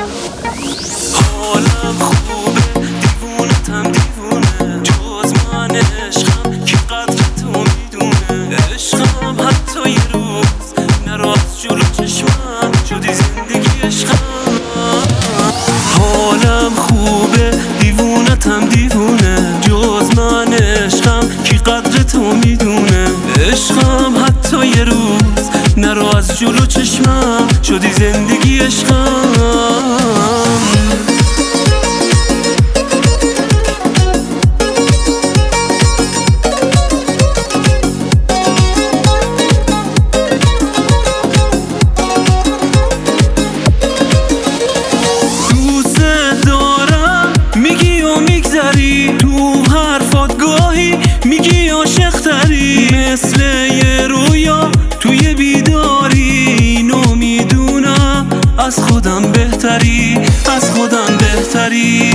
حالم خوبه دیوونتم دیوونه جز من عشقم کی قدر تو میدونه عشقم حتی یه روز نرو از جلو چشمم شدی زندگی عشقم حالم خوبه دیوونتم دیوونه جز من عشقم کی قدر تو میدونه عشقم حتی یه روز نرو از جلو چشمم شدی زندگی عشقم تو حرفات گاهی میگی عاشق تری مثل یه رویا توی بیداری اینو میدونم از خودم بهتری از خودم بهتری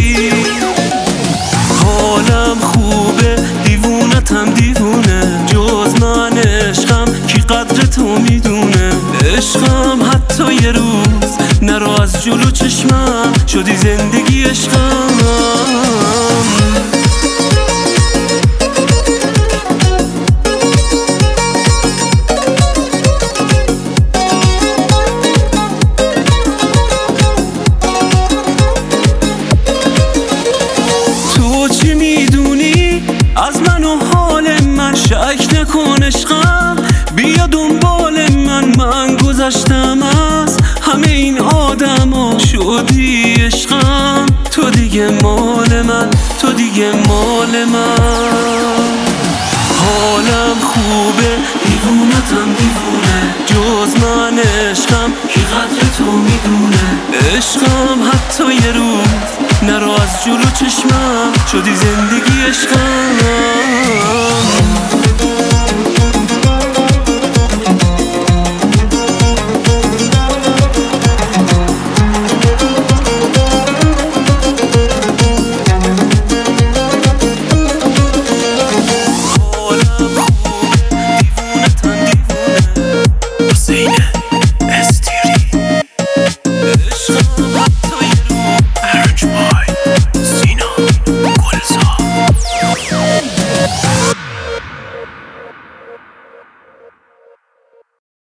حالم خوبه دیوونتم دیوونه جز من عشقم کی قدر تو میدونه عشقم حتی یه روز نرو از جلو چشمم شدی زندگی عشقم چی میدونی از من و حال من شک نکن عشقم بیا دنبال من گذشتم از همه این آدما شدی عشقم تو دیگه مال من تو دیگه مال من حالم خوبه دیوونتم دیوونه جز من عشقم کی قدر تو میدونه عشقم حتی یه روز نرو از جلو چشمم شدی زندگی عشقم